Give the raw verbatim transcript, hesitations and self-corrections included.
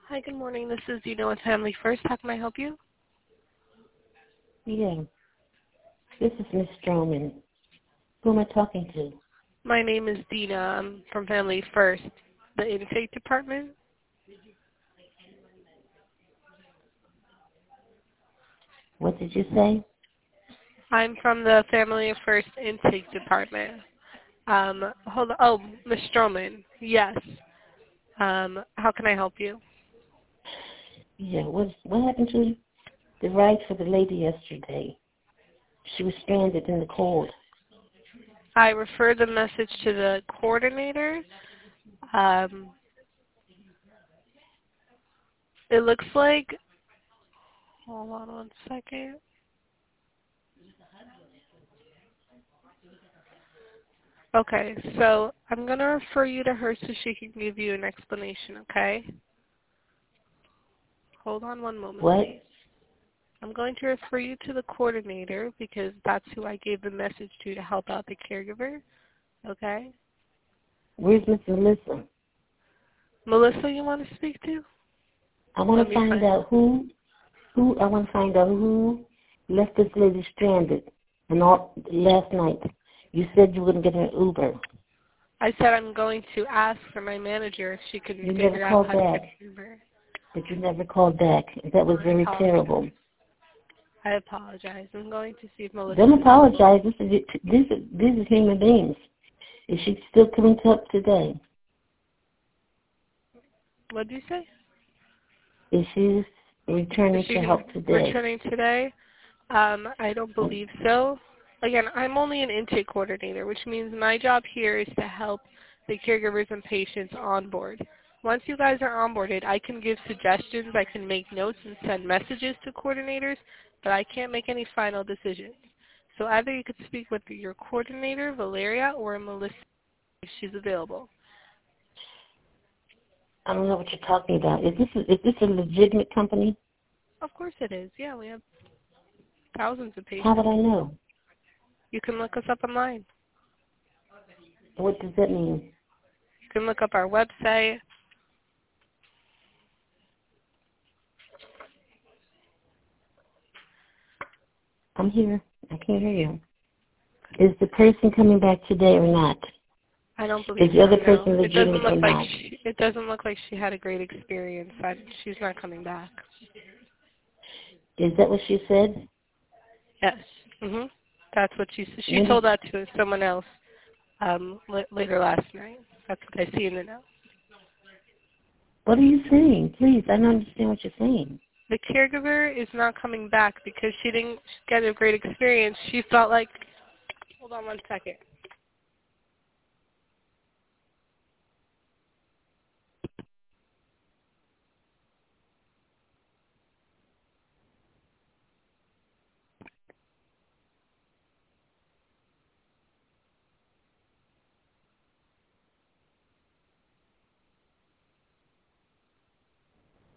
Hi, good morning. This is Dina with Family First. How can I help you? Yeah, this is Miss Stroman. Who am I talking to? My name is Dina. I'm from Family First, the intake department. What did you say? I'm from the Family First intake department. Um, hold on. Oh, Miss Stroman. Yes. Um, how can I help you? Yeah, what what happened to the ride for the lady yesterday? She was stranded in the cold. I referred the message to the coordinator. Um, it looks like, hold on one second. Okay, so I'm going to refer you to her so she can give you an explanation, okay? Hold on one moment, What? please. I'm going to refer you to the coordinator because that's who I gave the message to to help out the caregiver, okay? Where's Miss Melissa? Melissa, you want to speak to? I want Let to me find find. out who, who, I want to find out who left this lady stranded and all last night. You said you wouldn't get an Uber. I said I'm going to ask for my manager if she can You never figure out called how to get back, an Uber. but you never called back. That was I very apologize. terrible. I apologize. I'm going to see if Melissa Don't is available. apologize. This is this is this is human beings. Is she still coming up today? What did you say? Is she Is returning she to gonna- help today? returning today? Um, I don't believe so. Again, I'm only an intake coordinator, which means my job here is to help the caregivers and patients on board. Once you guys are onboarded, I can give suggestions, I can make notes and send messages to coordinators, but I can't make any final decisions. So either you could speak with your coordinator, Valeria, or Melissa if she's available. I don't know what you're talking about. Is this a, is this a legitimate company? Of course it is. Yeah, we have thousands of How would patients. I know? You can look us up online. What does that mean? You can look up our website. I'm here. I can't hear you. Is the person coming back today or not? I don't believe Is the so. other No, person it doesn't legitimate or look like not? she, it doesn't look like she had a great experience. I, she's not coming back. Is that what she said? Yes. Mhm. That's what she she When did, told that to someone else um, l- later last night. That's what I see in the note. what are you saying? Please, I don't understand what you're saying. The caregiver is not coming back because she didn't get a great experience. She felt like. Hold on one second.